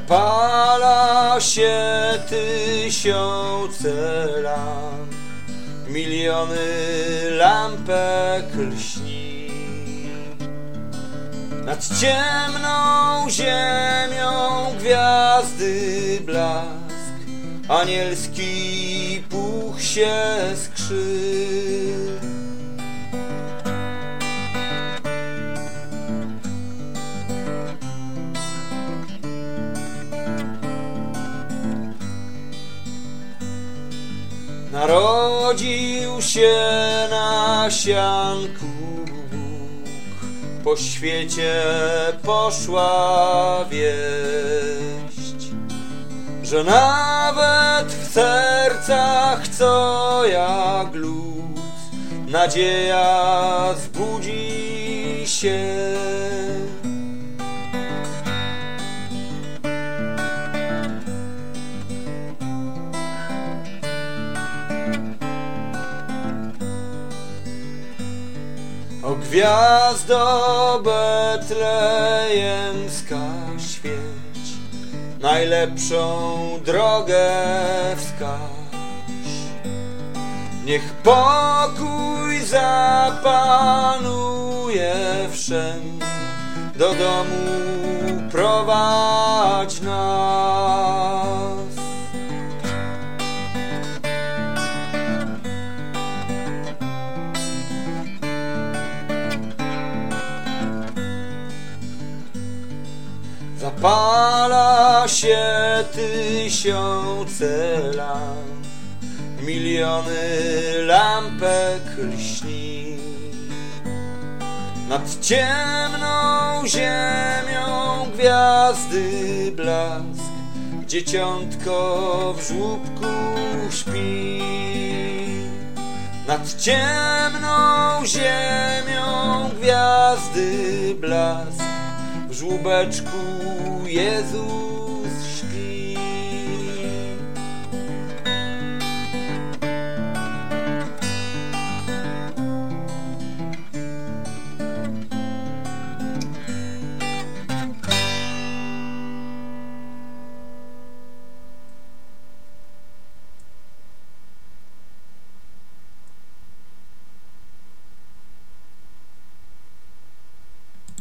Zapala się tysiące lamp, miliony lampek lśni. Nad ciemną ziemią gwiazdy blask, anielski puch się skrzy. Narodził się na sianku Bóg, po świecie poszła wieść, że nawet w sercach co jak lód nadzieja zbudzi się. O gwiazdo betlejemska, świeć, najlepszą drogę wskaż. Niech pokój zapanuje wszędzie, do domu prowadź nas. Zapala się tysiące lamp, miliony lampek lśni. Nad ciemną ziemią gwiazdy blask, dzieciątko w żłóbku śpi. Nad ciemną ziemią gwiazdy blask, w żłóbeczku Jezus